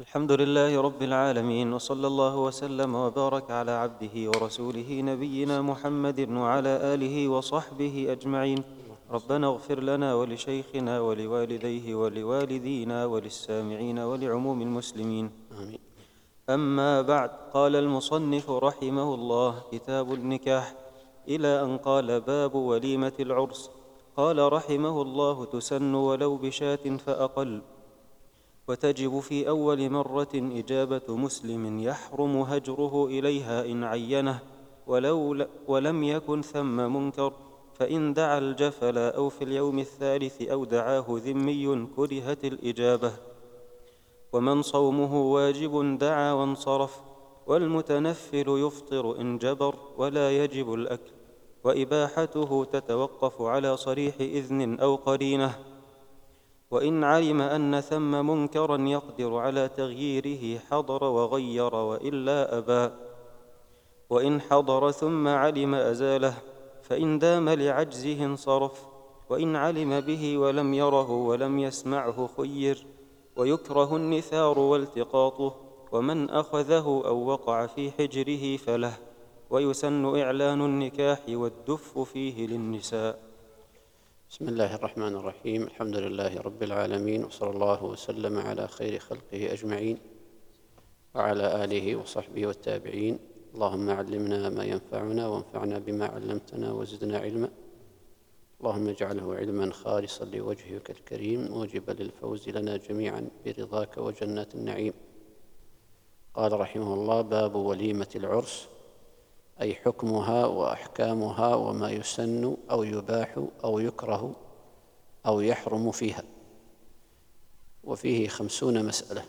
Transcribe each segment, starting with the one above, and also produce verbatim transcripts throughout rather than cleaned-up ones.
الحمد لله رب العالمين، وصلى الله وسلم وبارك على عبده ورسوله نبينا محمد وعلى آله وصحبه أجمعين. ربنا اغفر لنا ولشيخنا ولوالديه ولوالدينا وللسامعين ولعموم المسلمين، آمين. أما بعد. قال المصنف رحمه الله: كتاب النكاح، إلى أن قال: باب وليمة العرس. قال رحمه الله: تسن ولو بشاة فأقل، وتجب في أول مرة إجابة مسلم يحرم هجره إليها إن عينه، ولو ولم يكن ثم منكر، فإن دعا الجفل أو في اليوم الثالث أو دعاه ذمي كرهت الإجابة. ومن صومه واجب دعا وانصرف، والمتنفل يفطر إن جبر ولا يجب الأكل، وإباحته تتوقف على صريح إذن أو قرينة. وإن علم أن ثم منكرا يقدر على تغييره حضر وغير، وإلا أبى. وإن حضر ثم علم أزاله، فإن دام لعجزه انصرف، وإن علم به ولم يره ولم يسمعه خير. ويكره النثار والتقاطه، ومن أخذه أو وقع في حجره فله. ويسن إعلان النكاح والدف فيه للنساء. بسم الله الرحمن الرحيم. الحمد لله رب العالمين، وصلى الله وسلم على خير خلقه أجمعين وعلى آله وصحبه والتابعين. اللهم علمنا ما ينفعنا وانفعنا بما علمتنا وزدنا علما. اللهم اجعله علما خالصا لوجهك الكريم موجبا للفوز لنا جميعا برضاك وجنات النعيم. قال رحمه الله: باب وليمة العرس، أي حكمها وأحكامها وما يسن أو يباح أو يكره أو يحرم فيها. وفيه خمسون مسألة.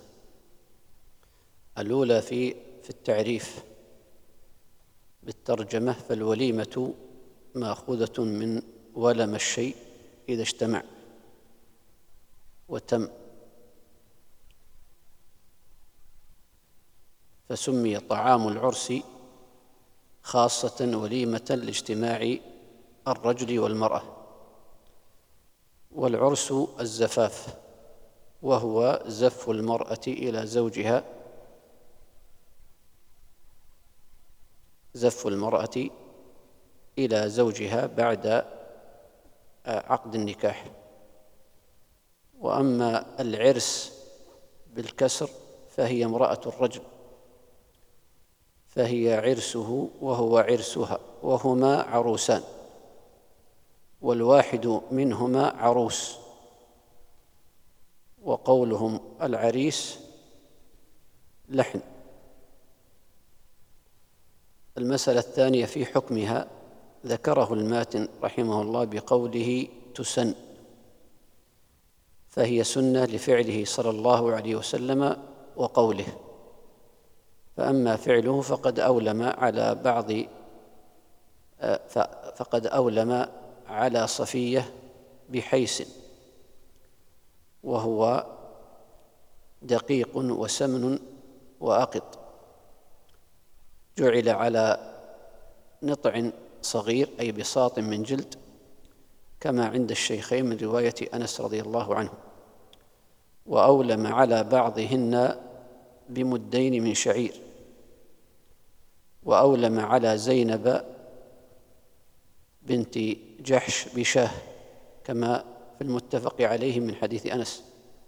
الأولى في في التعريف بالترجمة: فالوليمة مأخوذة من ولم الشيء إذا اجتمع وتم، فسمي طعام العرس خاصة وليمة لاجتماع الرجل والمرأة. والعرس الزفاف، وهو زف المرأة إلى زوجها زف المرأة إلى زوجها بعد عقد النكاح. وأما العرس بالكسر فهي امرأة الرجل، فهي عرسه وهو عرسها، وهما عروسان، والواحد منهما عروس. وقولهم العريس لحن. المسألة الثانية في حكمها، ذكره الماتن رحمه الله بقوله: تسن، فهي سنة لفعله صلى الله عليه وسلم وقوله. فأما فعله فقد أولم على بعض فقد أولم على صفية بحيس، وهو دقيق وسمن وأقط، جعل على نطع صغير أي بساط من جلد، كما عند الشيخين من رواية أنس رضي الله عنه. وأولم على بعضهن بمدين من شعير. وأولم على زينب بنت جحش بشاه، كما في المتفق عليه من حديث أنس.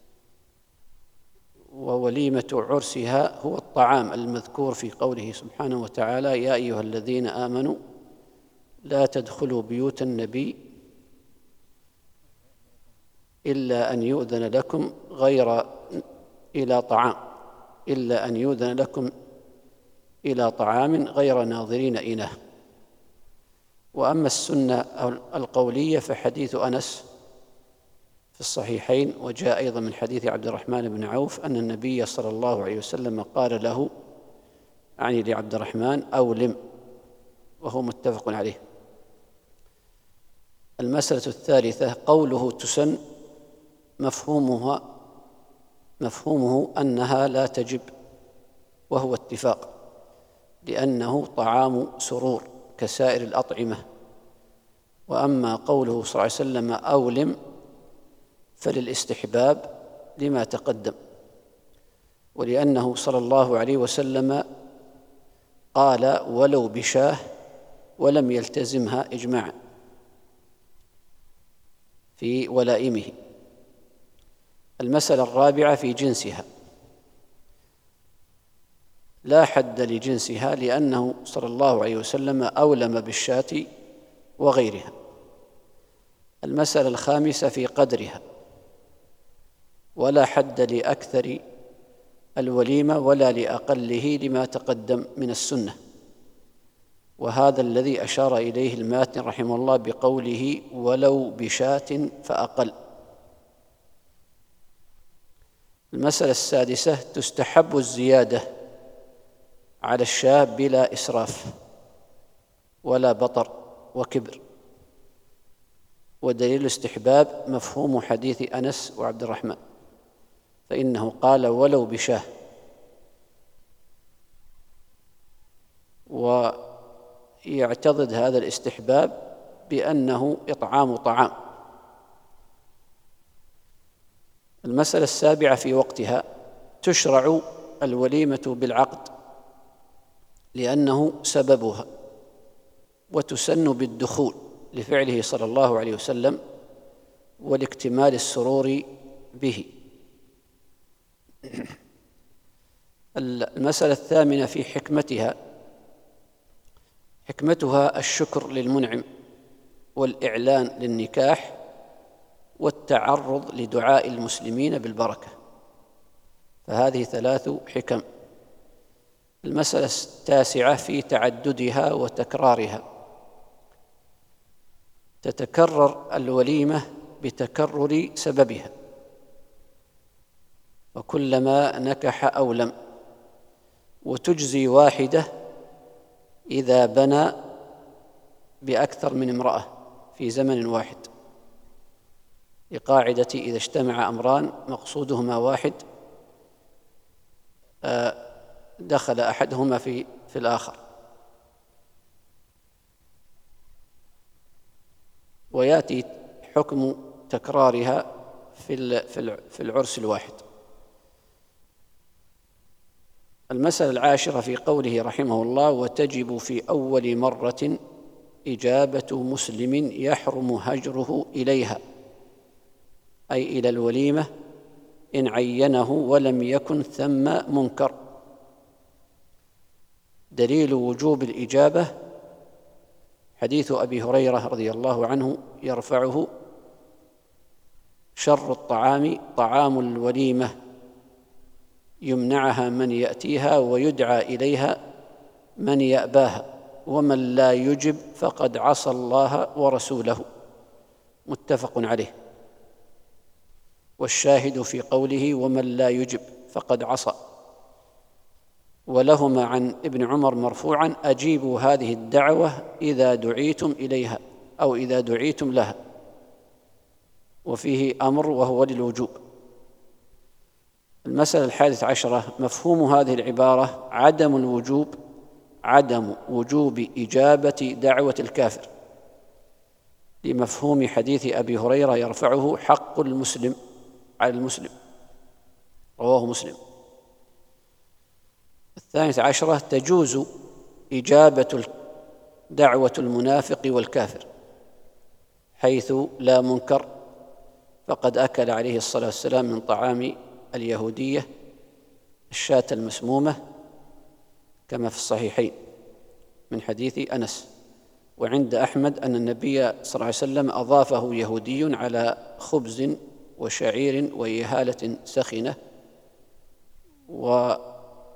ووليمة عرسها هو الطعام المذكور في قوله سبحانه وتعالى: يا أيها الذين آمنوا لا تدخلوا بيوت النبي إلا أن يؤذن لكم غير إلى طعام إلا أن يؤذن لكم إلى طعام غير ناظرين إناه. وأما السنة القولية فحديث أنس في الصحيحين، وجاء أيضا من حديث عبد الرحمن بن عوف أن النبي صلى الله عليه وسلم قال له، يعني لعبد الرحمن: أولم، وهو متفق عليه. المسألة الثالثة قوله تسن، مفهومها مفهومه أنها لا تجب، وهو اتفاق، لأنه طعام سرور كسائر الأطعمة. وأما قوله صلى الله عليه وسلم أولم فللاستحباب لما تقدم. ولأنه صلى الله عليه وسلم قال ولو بشاه ولم يلتزمها إجماعا في ولائمه. المسألة الرابعة في جنسها، لا حد لجنسها لأنه صلى الله عليه وسلم أولم بالشاة وغيرها. المسألة الخامسة في قدرها، ولا حد لأكثر الوليمة ولا لأقله لما تقدم من السنة، وهذا الذي أشار إليه الماتن رحمه الله بقوله ولو بشاة فأقل. المسألة السادسة تستحب الزيادة على الشاة بلا إسراف ولا بطر وكبر، ودليل الاستحباب مفهوم حديث أنس وعبد الرحمن، فإنه قال ولو بشاه، ويعتضد هذا الاستحباب بأنه إطعام طعام. المسألة السابعة في وقتها، تشرع الوليمة بالعقد لأنه سببها، وتسن بالدخول لفعله صلى الله عليه وسلم ولاكتمال السرور به. المسألة الثامنة في حكمتها، حكمتها الشكر للمنعم والإعلان للنكاح والتعرض لدعاء المسلمين بالبركة، فهذه ثلاث حكم. المسألة التاسعة في تعددها وتكرارها، تتكرر الوليمة بتكرر سببها، وكلما نكح أولم، وتجزي واحدة إذا بنى بأكثر من امرأة في زمن واحد، لقاعدة إذا اجتمع أمران مقصودهما واحد دخل أحدهما في في الآخر. ويأتي حكم تكرارها في في العرس الواحد. المسألة العاشرة في قوله رحمه الله وتجب في أول مرة إجابة مسلم يحرم هجره إليها، أي إلى الوليمة، إن عينه ولم يكن ثم منكر. دليل وجوب الإجابة حديث أبي هريرة رضي الله عنه يرفعه: شر الطعام طعام الوليمة يمنعها من يأتيها ويدعى إليها من يأباها، ومن لا يجب فقد عصى الله ورسوله. متفق عليه. والشاهد في قوله ومن لا يجب فقد عصى، ولهما عن ابن عمر مرفوعا: أجيبوا هذه الدعوة إذا دعيتم إليها أو إذا دعيتم لها، وفيه أمر وهو للوجوب. المسألة الحادثة عشرة مفهوم هذه العبارة عدم الوجوب، عدم وجوب إجابة دعوة الكافر، لمفهوم حديث أبي هريرة يرفعه: حق المسلم على المسلم، رواه مسلم. الثانية عشرة تجوز إجابة دعوة المنافق والكافر حيث لا منكر، فقد أكل عليه الصلاة والسلام من طعام اليهودية الشاة المسمومة كما في الصحيحين من حديث أنس. وعند أحمد أن النبي صلى الله عليه وسلم أضافه يهودي على خبز وشعير وإهالة سخنة، وقبل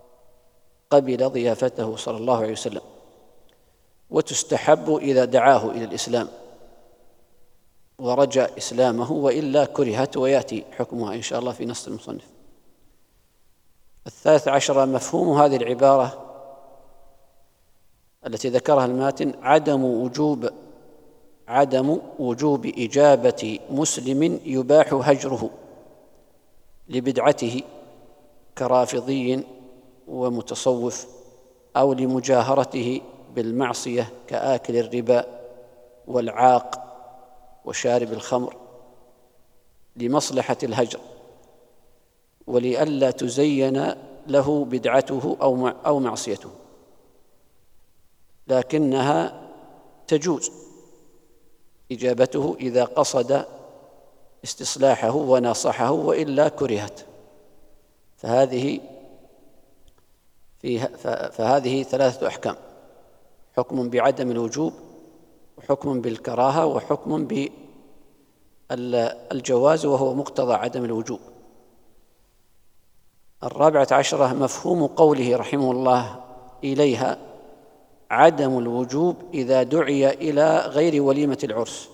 ضيافته صلى الله عليه وسلم. وتستحب إذا دعاه إلى الإسلام ورجى إسلامه، وإلا كرهت، ويأتي حكمها إن شاء الله في نص المصنف. الثالث عشر مفهوم هذه العبارة التي ذكرها الماتن عدم وجوب عدم وجوب إجابة مسلم يباح هجره لبدعته كرافضي ومتصوف، أو لمجاهرته بالمعصية كآكل الربا والعاق وشارب الخمر، لمصلحة الهجر ولئلا تزين له بدعته أو معصيته، لكنها تجوز إجابته إذا قصد استصلاحه وناصحه، وإلا كرهت. فهذه فيها فهذه ثلاثة أحكام: حكم بعدم الوجوب، وحكم بالكراهة، وحكم بالجواز وهو مقتضى عدم الوجوب. الرابعة عشرة مفهوم قوله رحمه الله إليها عدم الوجوب إذا دعي إلى غير وليمة العرس،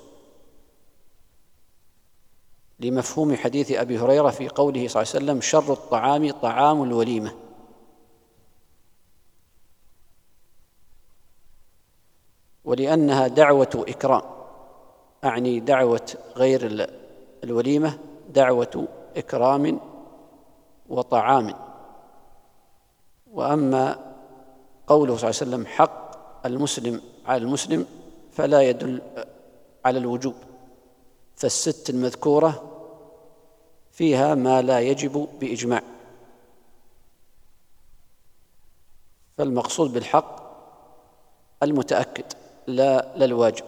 لمفهوم حديث أبي هريرة في قوله صلى الله عليه وسلم: شر الطعام طعام الوليمة. ولأنها دعوة إكرام، أعني دعوة غير الوليمة دعوة إكرام وطعام. وأما قوله صلى الله عليه وسلم حق المسلم على المسلم فلا يدل على الوجوب، فالست المذكورة فيها ما لا يجب بإجماع، فالمقصود بالحق المتأكد لا للواجب.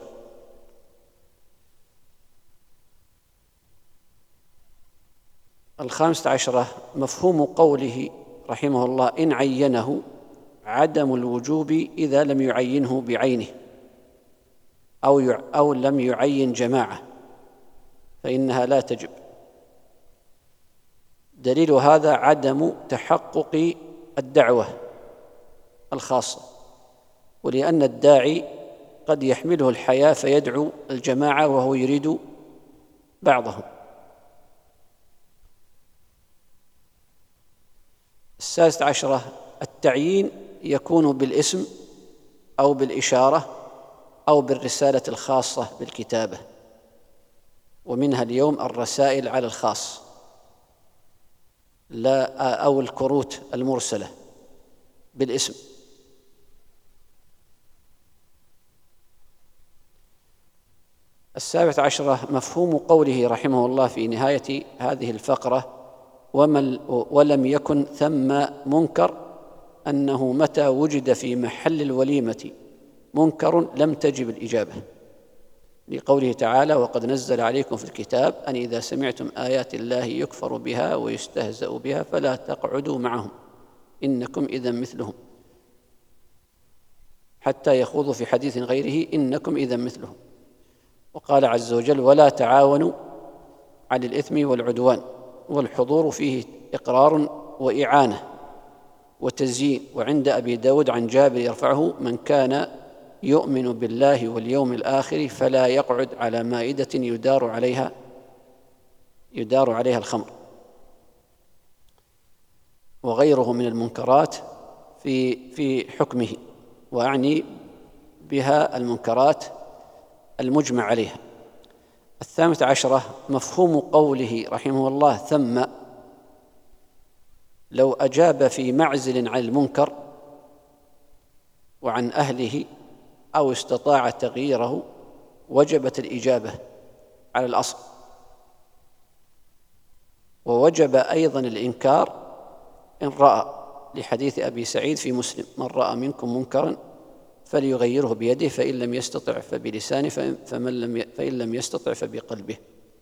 الخامسة عشرة مفهوم قوله رحمه الله إن عينه عدم الوجوب إذا لم يعينه بعينه أو أو لم يعين جماعة فإنها لا تجب. دليل هذا عدم تحقق الدعوة الخاصة، ولأن الداعي قد يحمله الحياة فيدعو الجماعة وهو يريد بعضهم. السادسة عشرة التعيين يكون بالاسم أو بالإشارة أو بالرسالة الخاصة بالكتابة، ومنها اليوم الرسائل على الخاص لا أو الكروت المرسلة بالاسم. السابعة عشرة مفهوم قوله رحمه الله في نهاية هذه الفقرة ولم يكن ثم منكر، أنه متى وجد في محل الوليمة منكر لم تجب الإجابة، لقوله تعالى وقد نزل عليكم في الكتاب أن إذا سمعتم آيات الله يكفر بها ويستهزأ بها فلا تقعدوا معهم إنكم إذا مثلهم حتى يخوضوا في حديث غيره إنكم إذا مثلهم. وقال عز وجل ولا تعاونوا على الإثم والعدوان، والحضور فيه إقرار وإعانة وتزيين. وعند أبي داود عن جابر يرفعه من كان يؤمن بالله واليوم الآخر فلا يقعد على مائدة يدار عليها يدار عليها الخمر، وغيره من المنكرات في في حكمه، وأعني بها المنكرات المجمع عليها. الثامنة عشرة مفهوم قوله رحمه الله ثم لو أجاب في معزل عن المنكر وعن أهله أو استطاع تغييره وجبت الإجابة على الأصل، ووجب أيضا الإنكار إن رأى، لحديث أبي سعيد في مسلم من رأى منكم منكرا فليغيره بيده فإن لم يستطع فبلسانه فمن لم فإن لم يستطع فبقلبه.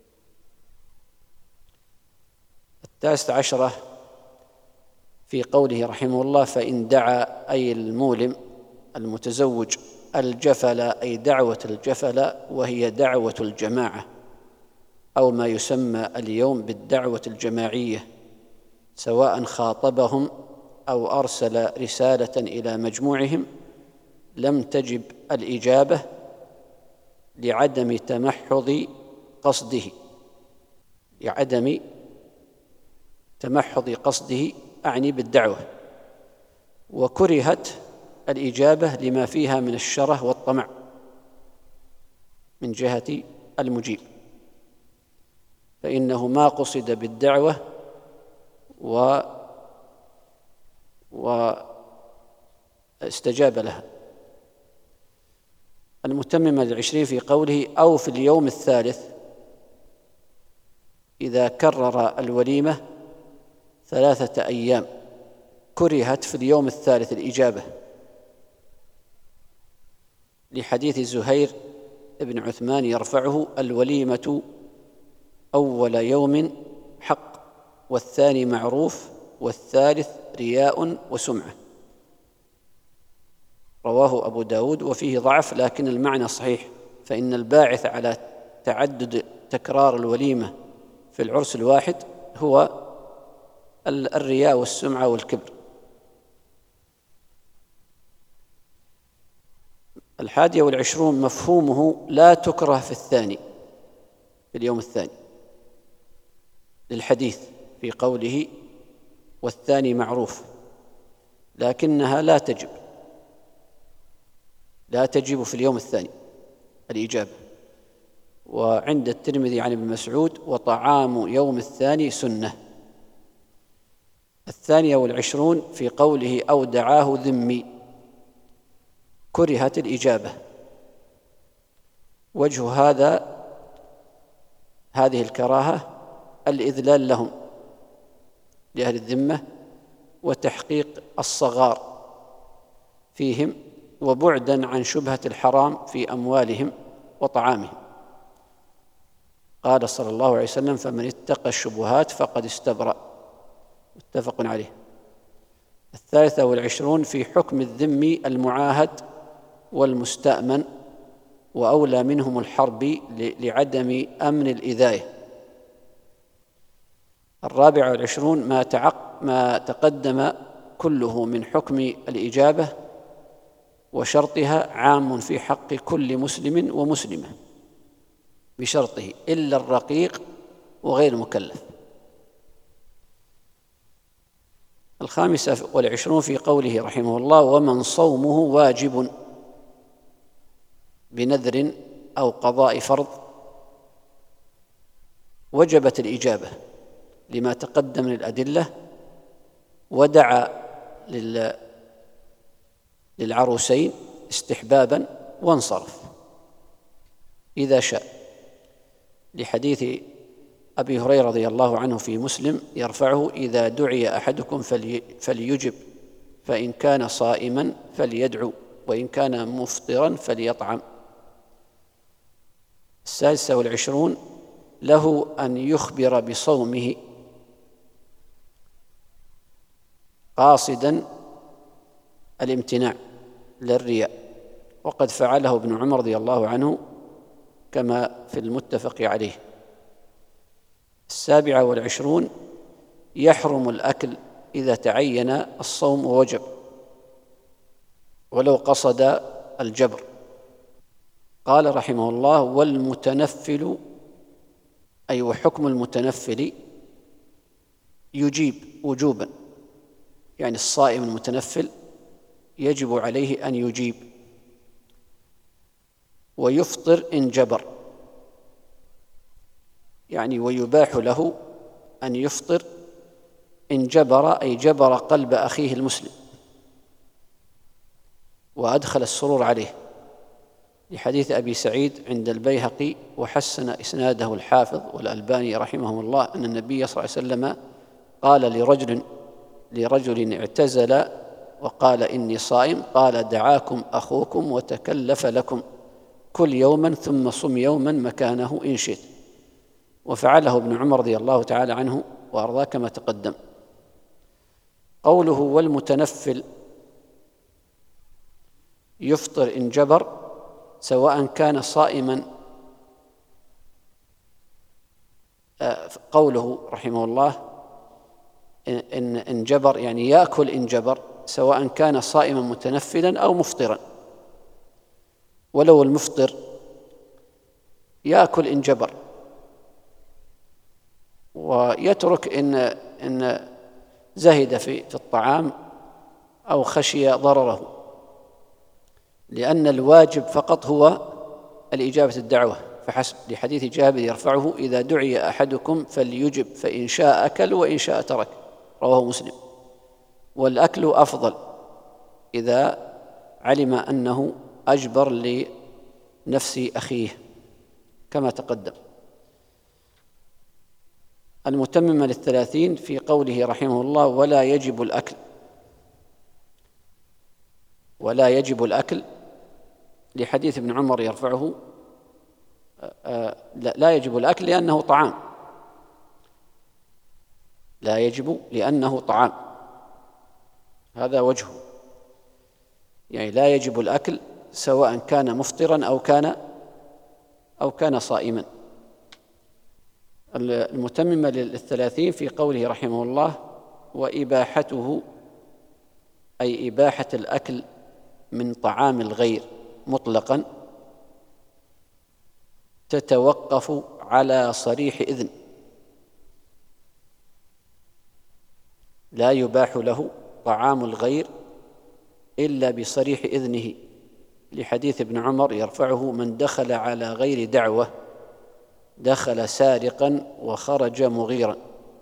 التاسعة عشرة في قوله رحمه الله فإن دعا أي المولم المتزوج الجفل أي دعوة الجفل وهي دعوة الجماعة أو ما يسمى اليوم بالدعوة الجماعية، سواء خاطبهم أو أرسل رسالة إلى مجموعهم لم تجب الإجابة لعدم تمحض قصده لعدم تمحض قصده أعني بالدعوة، وكرهت الإجابة لما فيها من الشره والطمع من جهة المجيب، فإنه ما قصد بالدعوة و واستجاب لها. المتممة للعشرين في قوله أو في اليوم الثالث إذا كرر الوليمة ثلاثة أيام كرهت في اليوم الثالث الإجابة لحديث زهير بن عثمان يرفعه: الوليمة أول يوم حق، والثاني معروف، والثالث رياء وسمعة. رواه أبو داود وفيه ضعف، لكن المعنى صحيح، فإن الباعث على تعدد تكرار الوليمة في العرس الواحد هو الرياء والسمعة والكبر. الحادية والعشرون مفهومه لا تكره في الثاني، في اليوم الثاني، للحديث في قوله والثاني معروف، لكنها لا تجب لا تجب في اليوم الثاني الإجابة. وعند الترمذي عن ابن مسعود: وطعام يوم الثاني سنة. الثانية والعشرون في قوله أو دعاه ذمي، كرهت الإجابة. وجه هذا هذه الكراهة الإذلال لهم، لأهل الذمة، وتحقيق الصغار فيهم، وبعدا عن شبهة الحرام في أموالهم وطعامهم. قال صلى الله عليه وسلم: فمن اتقى الشبهات فقد استبرأ. متفق عليه. الثالثة والعشرون في حكم الذمي المعاهد والمستأمن، وأولى منهم الحرب لعدم أمن الإذاية. الرابع والعشرون ما تعق ما تقدم كله من حكم الإجابة وشرطها عام في حق كل مسلم ومسلمة بشرطه إلا الرقيق وغير المكلف. الخامسة والعشرون في قوله رحمه الله: ومن صومه واجب بنذر أو قضاء فرض، وجبت الإجابة لما تقدم من الأدلة، ودعا للعروسين استحبابا وانصرف إذا شاء، لحديث أبي هريرة رضي الله عنه في مسلم يرفعه: إذا دعي أحدكم فليجب، فإن كان صائما فليدعو، وإن كان مفطرا فليطعم. السادسة والعشرون له أن يخبر بصومه قاصدا الامتناع للرياء، وقد فعله ابن عمر رضي الله عنه كما في المتفق عليه. السابعة والعشرون يحرم الأكل إذا تعين الصوم ووجب ولو قصد الجبر. قال رحمه الله: والمتنفل، أي وحكم المتنفل يجيب وجوبا، يعني الصائم المتنفل يجب عليه أن يجيب، ويفطر إن جبر، يعني ويباح له أن يفطر إن جبر، أي جبر قلب أخيه المسلم وأدخل السرور عليه، لحديث أبي سعيد عند البيهقي وحسن إسناده الحافظ والألباني رحمهم الله أن النبي صلى الله عليه وسلم قال لرجل لرجل اعتزل وقال إني صائم، قال: دعاكم أخوكم وتكلف لكم، كل يوما ثم صم يوما مكانه إن شئت. وفعله ابن عمر رضي الله تعالى عنه وأرضاه كما تقدم. قوله والمتنفل يفطر إن جبر، سواء كان صائما، قوله رحمه الله إن إن جبر يعني يأكل إن جبر، سواء كان صائما متنفلا أو مفطرا. ولو المفطر يأكل إن جبر ويترك إن إن زهد في في الطعام أو خشي ضرره، لأن الواجب فقط هو الإجابة الدعوة فحسب، لحديث جابر يرفعه: إذا دعي أحدكم فليجب، فإن شاء أكل وإن شاء ترك. رواه مسلم. والأكل أفضل إذا علم أنه أجبر لنفس أخيه كما تقدم. المتممة للثلاثين في قوله رحمه الله: ولا يجب الأكل ولا يجب الأكل لحديث ابن عمر يرفعه لا يجب الأكل لأنه طعام، لا يجب لأنه طعام، هذا وجهه، يعني لا يجب الأكل سواء كان مفطرا أو كان أو كان صائما. المتممة للثلاثين في قوله رحمه الله: وإباحته، أي إباحة الأكل من طعام الغير مطلقا، تتوقف على صريح إذن، لا يباح له طعام الغير إلا بصريح إذنه، لحديث ابن عمر يرفعه: من دخل على غير دعوة دخل سارقا وخرج مغيرا،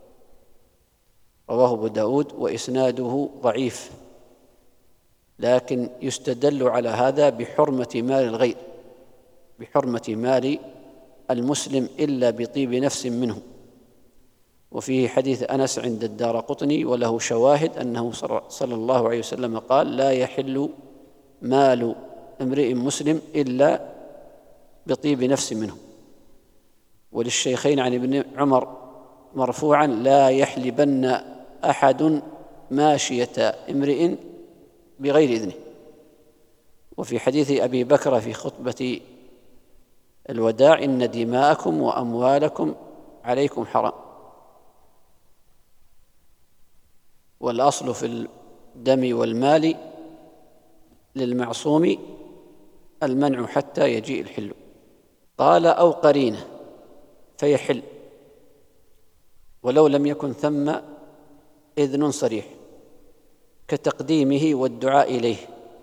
رواه أبو داود وإسناده ضعيف، لكن يستدل على هذا بحرمة مال الغير، بحرمة مال المسلم إلا بطيب نفس منه. وفيه حديث أنس عند الدارقطني وله شواهد أنه صلى الله عليه وسلم قال: لا يحل مال امرئ مسلم إلا بطيب نفس منه. وللشيخين عن ابن عمر مرفوعا: لا يحلبن أحد ماشية امرئ بغير إذنه. وفي حديث أبي بكر في خطبة الوداع: إن دماءكم وأموالكم عليكم حرام. والأصل في الدم والمال للمعصوم المنع حتى يجيء الحل. قال: أو قرينة فيحل ولو لم يكن ثم إذن صريح، كتقديمه والدعاء إليه.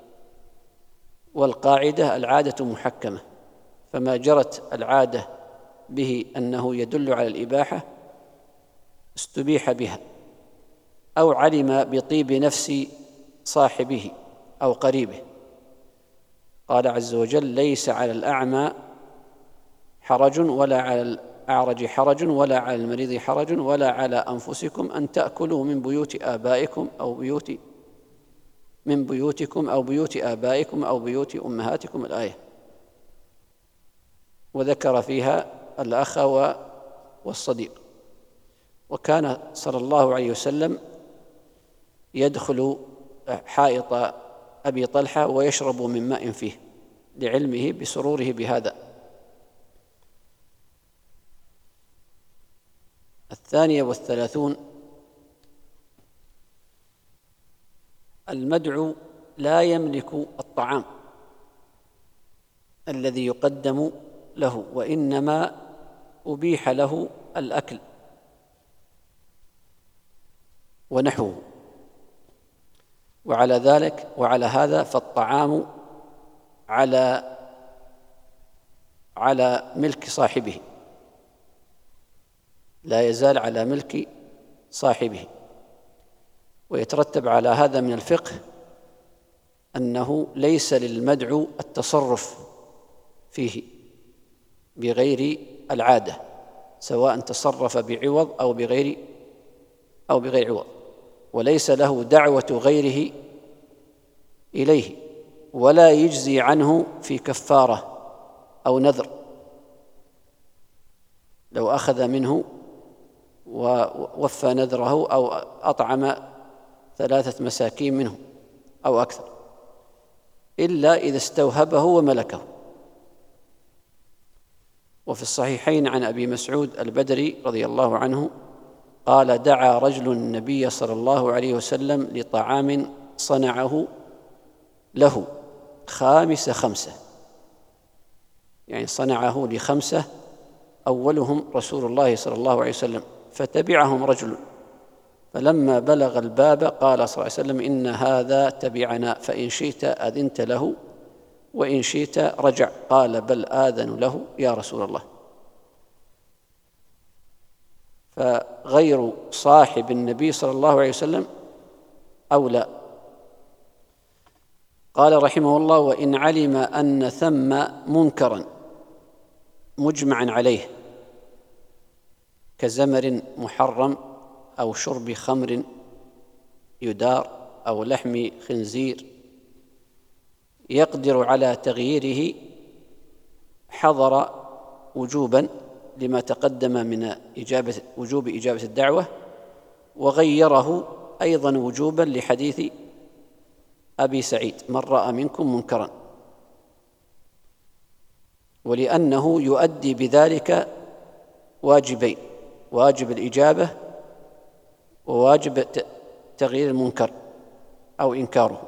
والقاعدة: العادة محكمة، فما جرت العادة به أنه يدل على الإباحة استبيح بها، أو علم بطيب نفس صاحبه أو قريبه. قال عز وجل: ليس على الأعمى حرج ولا على الأعرج حرج ولا على المريض حرج ولا على أنفسكم أن تأكلوا من بيوت آبائكم أو بيوت من بيوتكم أو بيوت آبائكم أو بيوت أمهاتكم، الآية. وذكر فيها الأخ والصديق. وكان صلى الله عليه وسلم يدخل حائط أبي طلحة ويشرب من ماء فيه، لعلمه بسروره بهذا. الثانية والثلاثون: المدعو لا يملك الطعام الذي يقدم له، وإنما أبيح له الأكل ونحوه. وعلى ذلك وعلى هذا فالطعام على على ملك صاحبه، لا يزال على ملك صاحبه. ويترتب على هذا من الفقه أنه ليس للمدعو التصرف فيه بغير العادة، سواء تصرف بعوض أو بغير أو بغير عوض، وليس له دعوة غيره إليه، ولا يجزي عنه في كفارة أو نذر. لو أخذ منه ووفى نذره أو أطعم ثلاثة مساكين منه أو أكثر، إلا إذا استوهبه وملكه. وفي الصحيحين عن أبي مسعود البدري رضي الله عنه قال: دعا رجل النبي صلى الله عليه وسلم لطعام صنعه له خامس خمسة، يعني صنعه لخمسة، أولهم رسول الله صلى الله عليه وسلم، فتبعهم رجل، فلما بلغ الباب قال صلى الله عليه وسلم: إن هذا تبعنا، فإن شئت أذنت له وإن شئت رجع. قال: بل آذن له يا رسول الله. فغير صاحب النبي صلى الله عليه وسلم أولى. قال رحمه الله: وإن علم أن ثم منكرا مجمعا عليه كزمر محرم أو شرب خمر يدار أو لحم خنزير يقدر على تغييره حضر وجوبا لما تقدم من إجابة وجوب إجابة الدعوة، وغيره أيضا وجوبا لحديث أبي سعيد: من رأى منكم منكرا، ولأنه يؤدي بذلك واجبين: واجب الإجابة وواجب تغيير المنكر أو إنكاره.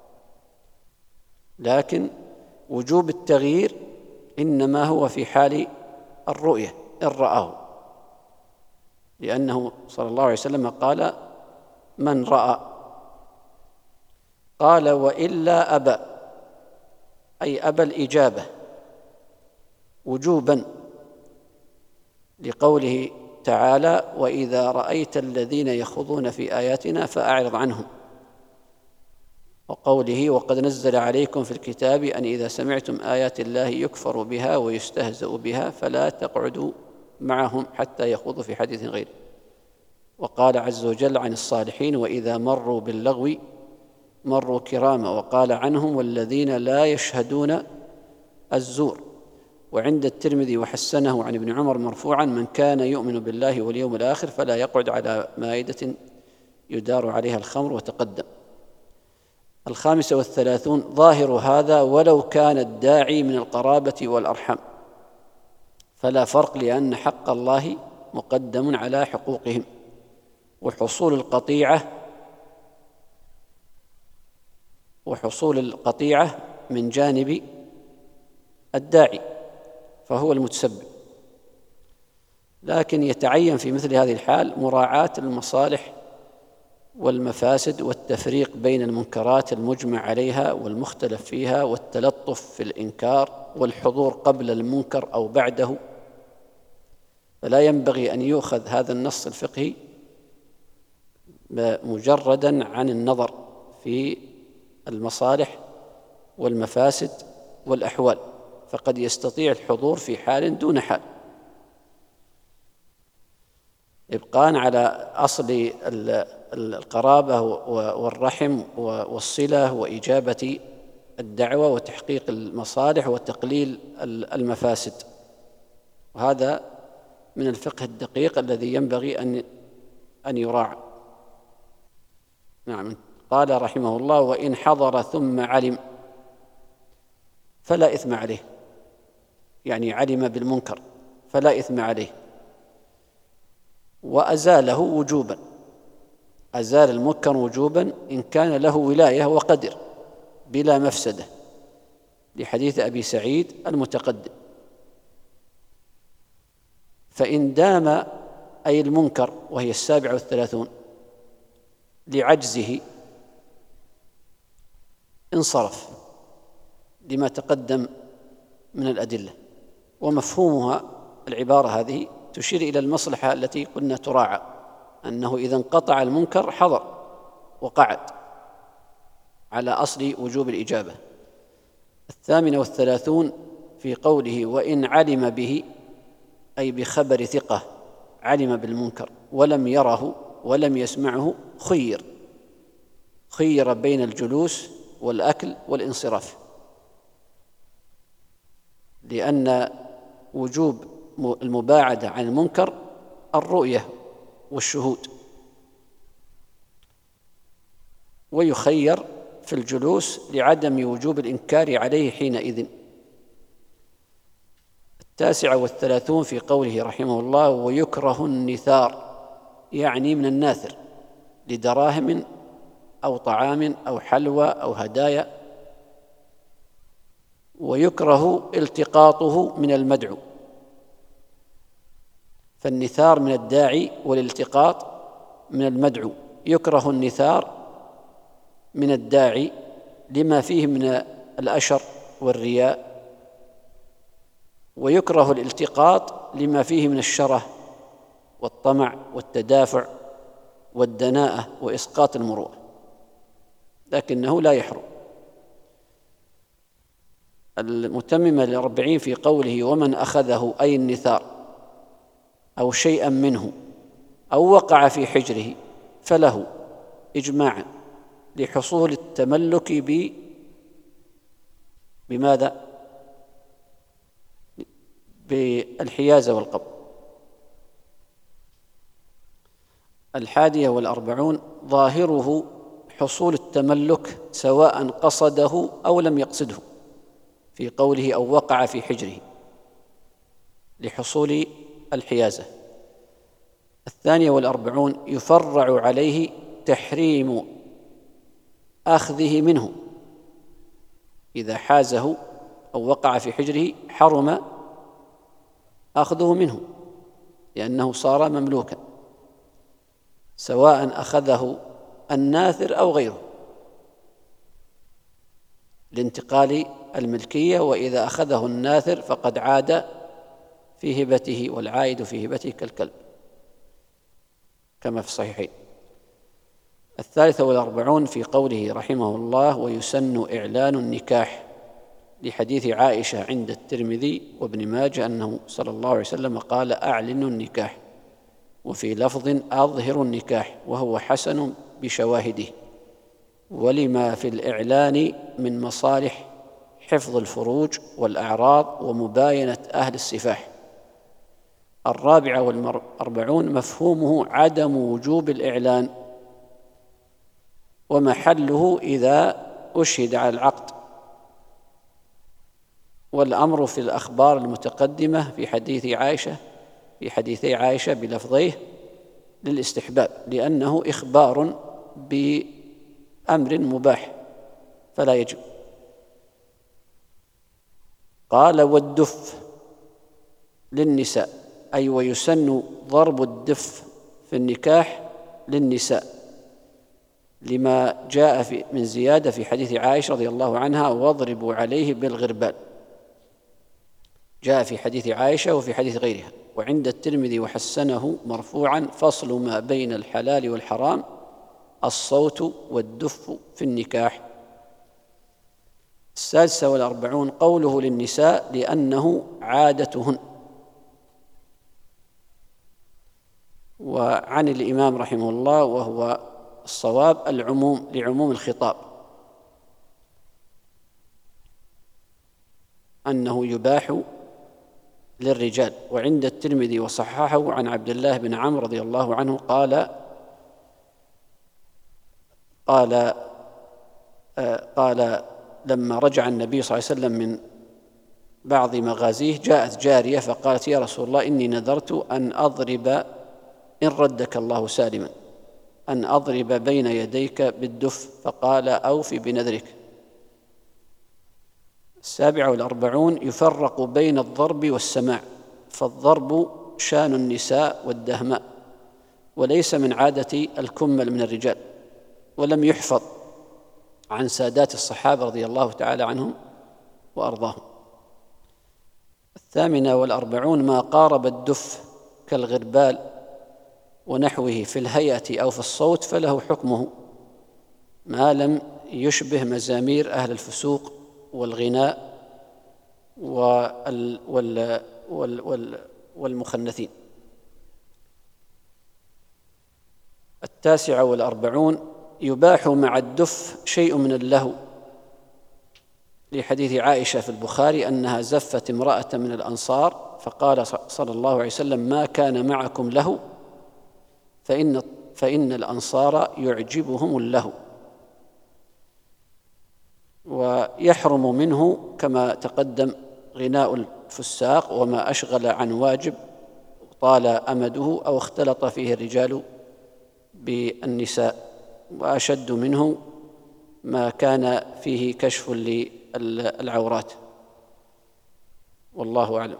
لكن وجوب التغيير إنما هو في حال الرؤية إن رآه، لأنه صلى الله عليه وسلم قال: من رأى. قال: وإلا أبى، أي أبى الإجابة وجوبا، لقوله تعالى: وإذا رأيت الذين يخوضون في آياتنا فأعرض عنهم، وقوله: وقد نزل عليكم في الكتاب أن إذا سمعتم آيات الله يكفر بها ويستهزأ بها فلا تقعدوا معهم حتى يخوضوا في حديث غيره. وقال عز وجل عن الصالحين: وإذا مروا باللغو مروا كراما. وقال عنهم: والذين لا يشهدون الزور. وعند الترمذي وحسنه عن ابن عمر مرفوعا: من كان يؤمن بالله واليوم الآخر فلا يقعد على مائدة يدار عليها الخمر. وتقدم. الخامسة والثلاثون: ظاهر هذا ولو كان الداعي من القرابة والأرحام، فلا فرق، لأن حق الله مقدم على حقوقهم، وحصول القطيعة وحصول القطيعة من جانب الداعي فهو المتسبب. لكن يتعين في مثل هذه الحال مراعاة المصالح والمفاسد والتفريق بين المنكرات المجمع عليها والمختلف فيها، والتلطف في الإنكار، والحضور قبل المنكر أو بعده. فلا ينبغي أن يؤخذ هذا النص الفقهي مجردا عن النظر في المصالح والمفاسد والأحوال، فقد يستطيع الحضور في حال دون حال، إبقاء على أصل القرابة والرحم والصلة وإجابة الدعوة وتحقيق المصالح وتقليل المفاسد. وهذا من الفقه الدقيق الذي ينبغي أن أن يراعى. نعم. قال رحمه الله: وإن حضر ثم علم فلا إثم عليه، يعني علم بالمنكر فلا إثم عليه، وأزاله وجوبا، أزال المنكر وجوبا إن كان له ولاية وقدر بلا مفسدة، لحديث أبي سعيد المتقدم. فإن دام أي المنكر، وهي السابعة والثلاثون، لعجزه انصرف لما تقدم من الأدلة. ومفهومها العبارة هذه تشير إلى المصلحة التي قلنا تراعى، أنه إذا انقطع المنكر حضر وقعد على أصل وجوب الإجابة. الثامنة والثلاثون في قوله: وإن علم به، أي بخبر ثقة علم بالمنكر ولم يره ولم يسمعه، خير خير بين الجلوس والأكل والانصراف، لأن وجوب المباعدة عن المنكر الرؤية والشهود، ويخير في الجلوس لعدم وجوب الإنكار عليه حينئذ. التاسعة والثلاثون في قوله رحمه الله: ويكره النثار، يعني من الناثر لدراهم أو طعام أو حلوى أو هدايا. ويكره التقاطه من المدعو، فالنثار من الداعي والالتقاط من المدعو. يكره النثار من الداعي لما فيه من الأشر والرياء، ويكره الالتقاط لما فيه من الشره والطمع والتدافع والدناءة وإسقاط المروءة، لكنه لا يحرم. المتممة للأربعين في قوله: ومن أخذه، أي النثار أو شيئا منه أو وقع في حجره، فله إجماعا لحصول التملك بماذا؟ بالحيازة والقبض. الحادية والأربعون ظاهره حصول التملك سواء قصده أو لم يقصده، في قوله أو وقع في حجره لحصول الحيازة. الثانية والأربعون يفرع عليه تحريم أخذه منه، إذا حازه أو وقع في حجره حرم أخذه منه لأنه صار مملوكا، سواء أخذه الناثر أو غيره لانتقال الملكية، وإذا أخذه الناثر فقد عاد في هبته، والعائد في هبته كالكلب كما في الصحيحين. الثالثة والأربعون في قوله رحمه الله ويسن إعلان النكاح، لحديث عائشة عند الترمذي وابن ماجه أنه صلى الله عليه وسلم قال أعلنوا النكاح، وفي لفظ أظهروا النكاح، وهو حسن بشواهده، ولما في الإعلان من مصالح حفظ الفروج والأعراض ومباينة أهل السفاح. الرابعة والأربعون مفهومه عدم وجوب الإعلان، ومحله إذا أشهد على العقد، والأمر في الأخبار المتقدمة في حديث عائشة في حديثي عائشة بلفظيه للاستحباب، لأنه إخبار بأمر مباح فلا يجب. قال والدف للنساء، أي ويسن ضرب الدف في النكاح للنساء، لما جاء في من زيادة في حديث عائشة رضي الله عنها واضربوا عليه بالغربال، جاء في حديث عائشة وفي حديث غيرها. وعند الترمذي وحسنه مرفوعا فصل ما بين الحلال والحرام الصوت والدف في النكاح. السادسة والأربعون قوله للنساء لأنه عادتهن. وعن الإمام رحمه الله وهو الصواب العموم لعموم الخطاب، أنه يباح للرجال. وعند الترمذي وصححه عن عبد الله بن عمرو رضي الله عنه قال قال قال لما رجع النبي صلى الله عليه وسلم من بعض مغازيه جاءت جارية فقالت يا رسول الله إني نذرت أن أضرب إن ردك الله سالما أن أضرب بين يديك بالدف، فقال أوف بنذرك. السابعة والأربعون يفرق بين الضرب والسماع، فالضرب شان النساء والدهماء، وليس من عادة الكمل من الرجال، ولم يحفظ عن سادات الصحابة رضي الله تعالى عنهم وأرضاهم. الثامنة والأربعون ما قارب الدف كالغربال ونحوه في الهيئة أو في الصوت فله حكمه، ما لم يشبه مزامير أهل الفسوق والغناء وال وال وال وال والمخنثين. التاسعة والأربعون يباح مع الدف شيء من اللهو، لحديث عائشة في البخاري أنها زفت امرأة من الأنصار فقال صلى الله عليه وسلم ما كان معكم لهو فإن, فإن الأنصار يعجبهم اللهو. ويحرم منه كما تقدم غناء الفساق وما أشغل عن واجب طال أمده أو اختلط فيه الرجال بالنساء، وأشد منه ما كان فيه كشف للعورات، والله أعلم.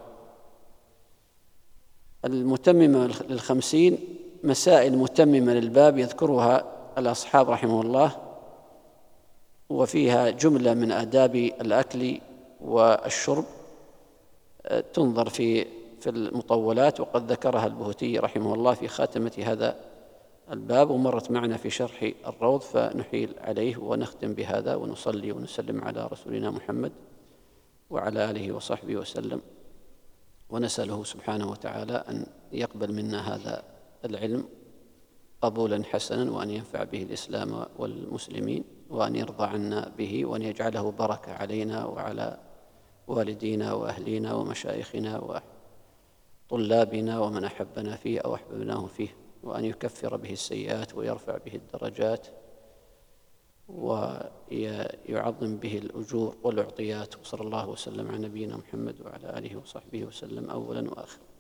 المتممة للخمسين مسائل متممة للباب يذكرها الأصحاب رحمه الله، وفيها جملة من آداب الأكل والشرب تنظر في في المطولات، وقد ذكرها البهوتي رحمه الله في خاتمة هذا الباب، ومرت معنا في شرح الروض، فنحيل عليه ونختم بهذا ونصلي ونسلم على رسولنا محمد وعلى آله وصحبه وسلم، ونسأله سبحانه وتعالى أن يقبل منا هذا العلم قبولا حسنا، وأن ينفع به الإسلام والمسلمين، وأن يرضى عنا به، وأن يجعله بركة علينا وعلى والدينا وأهلينا ومشايخنا وطلابنا ومن أحبنا فيه أو أحببناه فيه، وأن يكفر به السيئات ويرفع به الدرجات ويعظم به الأجور والأعطيات. وصلى الله وسلم على نبينا محمد وعلى آله وصحبه وسلم أولا وآخرا.